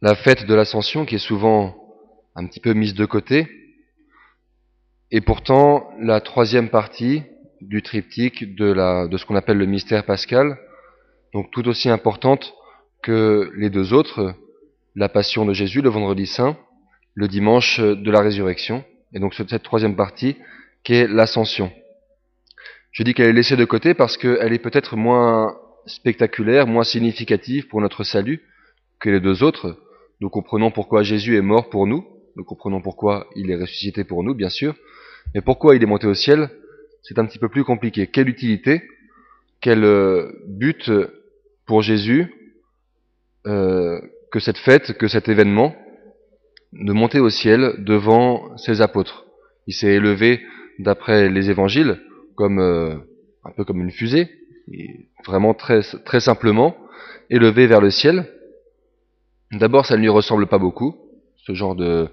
la fête de l'Ascension qui est souvent un petit peu mise de côté, et pourtant la troisième partie du triptyque de ce qu'on appelle le mystère pascal, donc tout aussi importante que les deux autres, la passion de Jésus le vendredi saint, le dimanche de la résurrection, et donc cette troisième partie qui est l'Ascension. Je dis qu'elle est laissée de côté parce qu'elle est peut-être moins spectaculaire, moins significative pour notre salut que les deux autres. Nous comprenons pourquoi Jésus est mort pour nous, nous comprenons pourquoi il est ressuscité pour nous, bien sûr, mais pourquoi il est monté au ciel, c'est un petit peu plus compliqué. Quelle utilité, quel but pour Jésus que cette fête, que cet événement de monter au ciel devant ses apôtres. Il s'est élevé, d'après les évangiles, comme un peu comme une fusée, vraiment très, très simplement, élevé vers le ciel. D'abord, ça ne lui ressemble pas beaucoup, ce genre de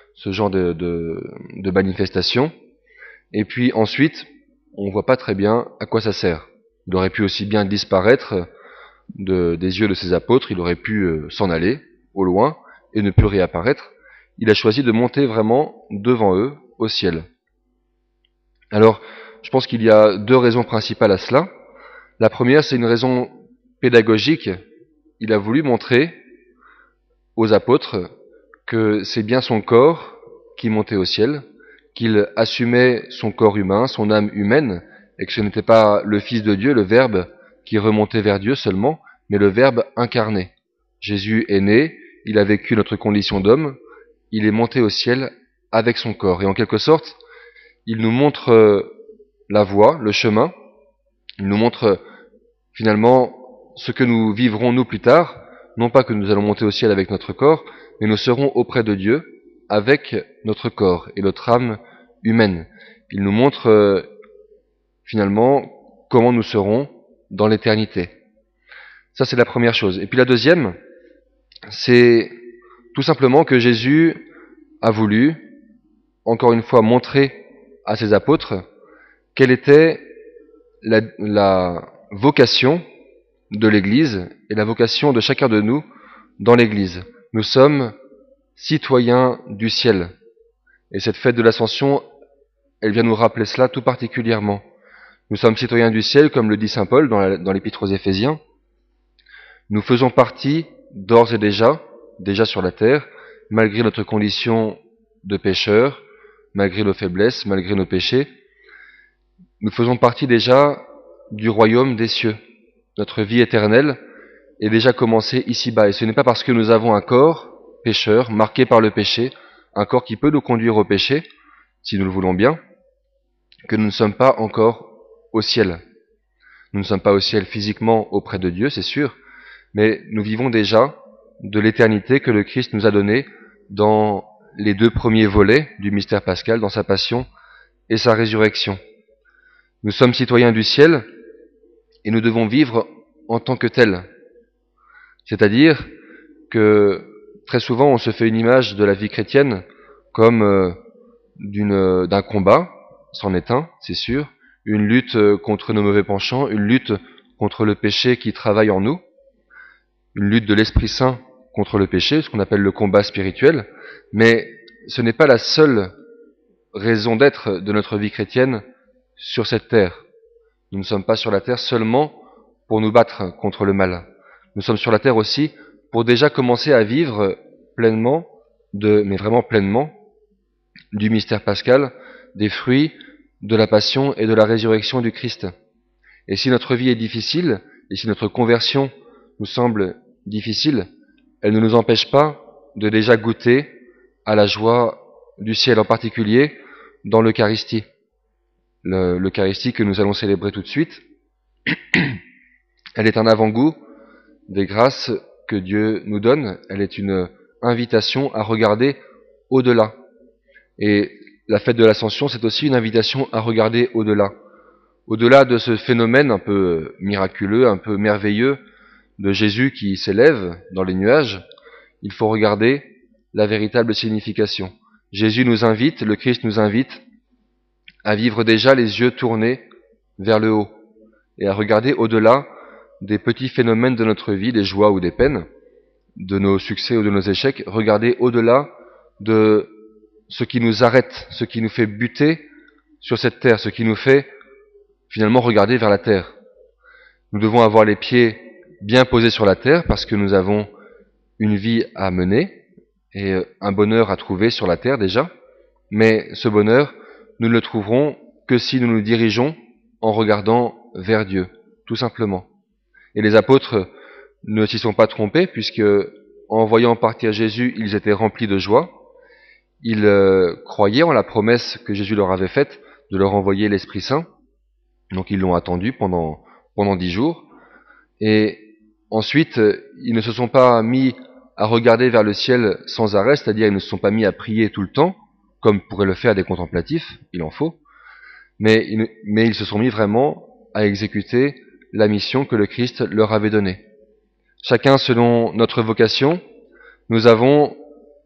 manifestation. Et puis ensuite, on voit pas très bien à quoi ça sert. Il aurait pu aussi bien disparaître des yeux de ses apôtres, il aurait pu s'en aller au loin et ne plus réapparaître. Il a choisi de monter vraiment devant eux au ciel. Alors, je pense qu'il y a deux raisons principales à cela. La première, c'est une raison pédagogique. Il a voulu montrer aux apôtres que c'est bien son corps qui montait au ciel, qu'il assumait son corps humain, son âme humaine, et que ce n'était pas le Fils de Dieu, le Verbe, qui remontait vers Dieu seulement, mais le Verbe incarné. Jésus est né, il a vécu notre condition d'homme, il est monté au ciel avec son corps. Et en quelque sorte, il nous montre la voie, le chemin, il nous montre finalement ce que nous vivrons nous plus tard, non pas que nous allons monter au ciel avec notre corps, mais nous serons auprès de Dieu avec notre corps et notre âme humaine. Il nous montre finalement comment nous serons dans l'éternité. Ça, c'est la première chose. Et puis la deuxième, c'est tout simplement que Jésus a voulu, encore une fois, montrer à ses apôtres quelle était la vocation de l'Église et la vocation de chacun de nous dans l'Église. Nous sommes citoyens du ciel. Et cette fête de l'Ascension, elle vient nous rappeler cela tout particulièrement. Nous sommes citoyens du ciel, comme le dit saint Paul dans l'Épître aux Éphésiens. Nous faisons partie, d'ores et déjà sur la terre, malgré notre condition de pécheurs, malgré nos faiblesses, malgré nos péchés. Nous faisons partie déjà du royaume des cieux. Notre vie éternelle est déjà commencée ici-bas. Et ce n'est pas parce que nous avons un corps pécheur, marqué par le péché, un corps qui peut nous conduire au péché, si nous le voulons bien, que nous ne sommes pas encore au ciel. Nous ne sommes pas au ciel physiquement auprès de Dieu, c'est sûr, mais nous vivons déjà de l'éternité que le Christ nous a donnée dans les deux premiers volets du mystère pascal, dans sa passion et sa résurrection. Nous sommes citoyens du ciel et nous devons vivre en tant que tels. C'est-à-dire que très souvent on se fait une image de la vie chrétienne comme d'un combat, c'en est un, c'est sûr, une lutte contre nos mauvais penchants, une lutte contre le péché qui travaille en nous, une lutte de l'Esprit Saint contre le péché, ce qu'on appelle le combat spirituel, mais ce n'est pas la seule raison d'être de notre vie chrétienne sur cette terre. Nous ne sommes pas sur la terre seulement pour nous battre contre le mal. Nous sommes sur la terre aussi pour déjà commencer à vivre pleinement, mais vraiment pleinement, du mystère pascal, des fruits de la passion et de la résurrection du Christ. Et si notre vie est difficile, et si notre conversion nous semble difficile, elle ne nous empêche pas de déjà goûter à la joie du ciel, en particulier dans l'Eucharistie. L'Eucharistie que nous allons célébrer tout de suite, elle est un avant-goût des grâces que Dieu nous donne, elle est une invitation à regarder au-delà. Et la fête de l'Ascension, c'est aussi une invitation à regarder au-delà. Au-delà de ce phénomène un peu miraculeux, un peu merveilleux de Jésus qui s'élève dans les nuages, il faut regarder la véritable signification. Jésus nous invite, le Christ nous invite à vivre déjà les yeux tournés vers le haut et à regarder au-delà des petits phénomènes de notre vie, des joies ou des peines, de nos succès ou de nos échecs, regarder au-delà de ce qui nous arrête, ce qui nous fait buter sur cette terre, ce qui nous fait finalement regarder vers la terre. Nous devons avoir les pieds bien posés sur la terre parce que nous avons une vie à mener et un bonheur à trouver sur la terre déjà, mais ce bonheur, nous ne le trouverons que si nous nous dirigeons en regardant vers Dieu, tout simplement. Et les apôtres ne s'y sont pas trompés, puisque en voyant partir Jésus, ils étaient remplis de joie. Ils croyaient en la promesse que Jésus leur avait faite de leur envoyer l'Esprit Saint. Donc ils l'ont attendu pendant 10 jours. Et ensuite, ils ne se sont pas mis à regarder vers le ciel sans arrêt, c'est-à-dire ils ne se sont pas mis à prier tout le temps, comme pourraient le faire des contemplatifs, il en faut, mais ils se sont mis vraiment à exécuter la mission que le Christ leur avait donnée. Chacun selon notre vocation, nous avons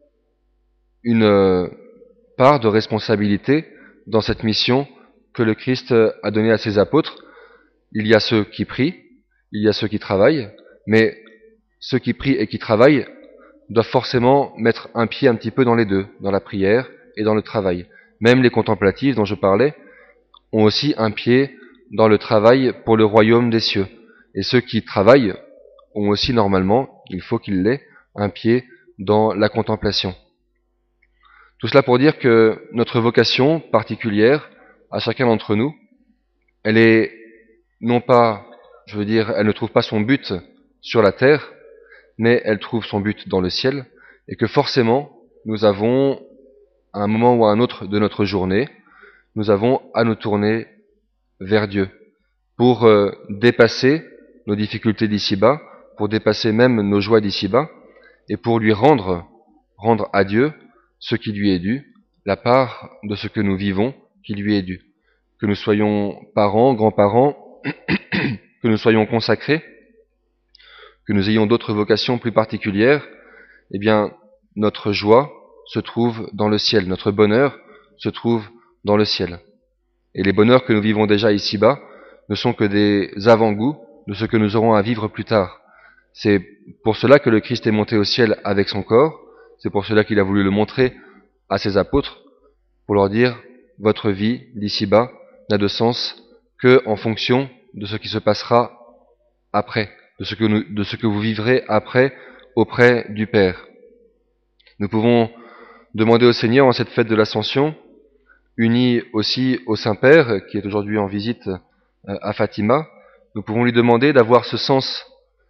une part de responsabilité dans cette mission que le Christ a donnée à ses apôtres. Il y a ceux qui prient, il y a ceux qui travaillent, mais ceux qui prient et qui travaillent doivent forcément mettre un pied un petit peu dans les deux, dans la prière et dans le travail. Même les contemplatifs dont je parlais ont aussi un pied dans le travail pour le royaume des cieux. Et ceux qui travaillent ont aussi normalement, il faut qu'ils l'aient, un pied dans la contemplation. Tout cela pour dire que notre vocation particulière à chacun d'entre nous, elle est non pas, elle ne trouve pas son but sur la terre, mais elle trouve son but dans le ciel, et que forcément, nous avons, à un moment ou à un autre de notre journée, nous avons à nous tourner vers Dieu, pour dépasser nos difficultés d'ici-bas, pour dépasser même nos joies d'ici-bas, et pour lui rendre à Dieu ce qui lui est dû, la part de ce que nous vivons qui lui est dû. Que nous soyons parents, grands-parents, que nous soyons consacrés, que nous ayons d'autres vocations plus particulières, eh bien, notre joie se trouve dans le ciel, notre bonheur se trouve dans le ciel. Et les bonheurs que nous vivons déjà ici-bas ne sont que des avant-goûts de ce que nous aurons à vivre plus tard. C'est pour cela que le Christ est monté au ciel avec son corps, c'est pour cela qu'il a voulu le montrer à ses apôtres, pour leur dire, votre vie d'ici-bas n'a de sens que en fonction de ce qui se passera après, de ce que vous vivrez après auprès du Père. Nous pouvons demander au Seigneur en cette fête de l'Ascension, unis aussi au Saint-Père, qui est aujourd'hui en visite à Fatima, nous pouvons lui demander d'avoir ce sens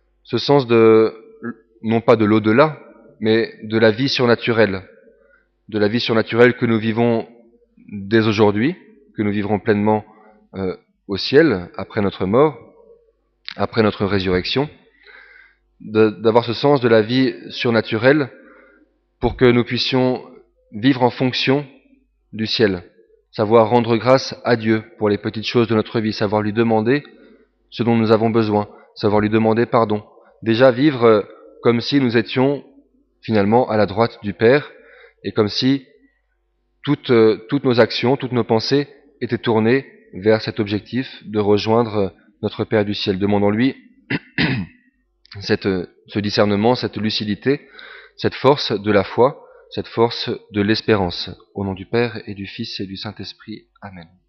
de, non pas de l'au-delà, mais de la vie surnaturelle que nous vivons dès aujourd'hui, que nous vivrons pleinement au ciel, après notre mort, après notre résurrection, d'avoir ce sens de la vie surnaturelle pour que nous puissions vivre en fonction du ciel, savoir rendre grâce à Dieu pour les petites choses de notre vie, savoir lui demander ce dont nous avons besoin, savoir lui demander pardon. Déjà vivre comme si nous étions finalement à la droite du Père et comme si toutes nos actions, toutes nos pensées étaient tournées vers cet objectif de rejoindre notre Père du ciel. Demandons-lui ce discernement, cette lucidité, cette force de la foi, cette force de l'espérance. Au nom du Père et du Fils et du Saint-Esprit. Amen.